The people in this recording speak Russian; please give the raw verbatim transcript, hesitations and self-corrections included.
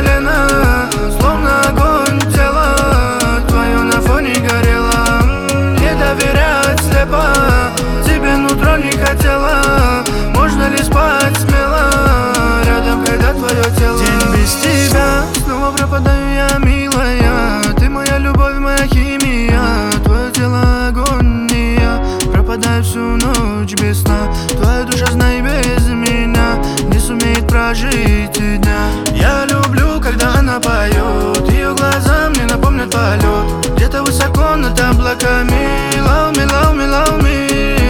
колено, словно огонь тело твое на фоне горело. Не доверять слепо, тебе нутро не хотела. Можно ли спать смело рядом, когда твое тело? День без тебя, снова пропадаю я, милая. Ты моя любовь, моя химия. Твое тело агония. Пропадаю всю ночь без сна. Твоя душа, знай, без меня не сумеет прожить и дня. Я люблю, когда она поет. Ее глаза мне напомнят полет. Где-то высоко над облаками. Love me, love me, love me.